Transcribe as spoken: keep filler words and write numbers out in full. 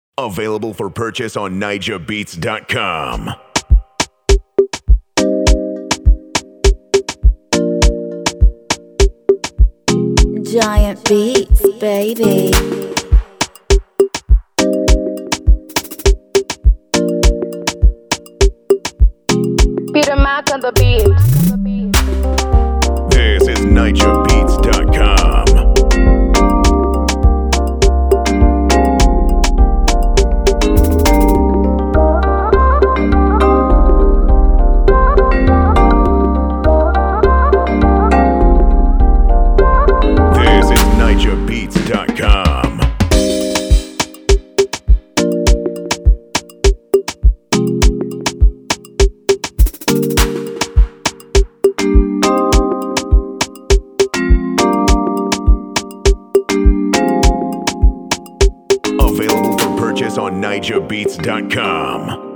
Available for purchase on Nija Beats dot com. Giant Beats, baby. Peter Mac on the beat. This is Nija Beats dot com. This is Nija Beats dot com. Available for purchase on Nija Beats dot com.